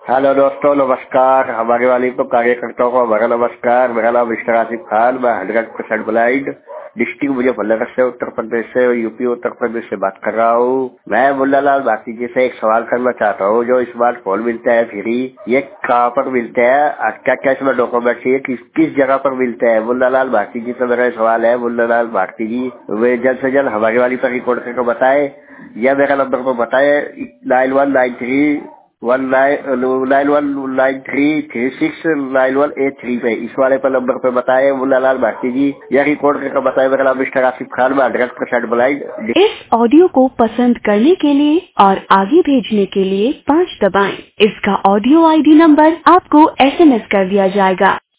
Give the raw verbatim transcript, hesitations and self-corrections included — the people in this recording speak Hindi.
हेलो दोस्तों, नमस्कार। हमारे वाली को कार्यकर्ताओं को हमारा नमस्कार। मेरा नाम मिस्टर आसिफ खान, मैं hundred percent blind district Muzaffarnagar से, उत्तर प्रदेश से, यूपी उत्तर प्रदेश से बात कर रहा हूँ। मैं मुल्लालाल भारती जी से एक सवाल करना चाहता हूँ। जो स्मार्टफोन मिलते हैं फ्री, ये कहाँ पर मिलते हैं? क्या क्या इसमें डॉक्यूमेंट चाहिए? किस किस जगह पर मिलते हैं? मुल्लालाल भारती जी से मेरा सवाल है। मुल्लालाल भारती जी वे जल्द से जल्द हमारी वाली पर रिकॉर्ड करके बताए या मेरा नंबर पर बताए nine one nine three one nine nine one nine three three six nine one eight three पे, इस वाले पर नंबर पे बताए मुल्लालाल भारती जी या रिकॉर्ड करके बताए। मेरा नाम मिस्टर आसिफ खान, मैं हंड्रेड परसेंट ब्लाइंड। इस ऑडियो को पसंद करने के लिए और आगे भेजने के लिए पाँच दबाएं। इसका ऑडियो आईडी नंबर आपको एसएमएस कर दिया जाएगा।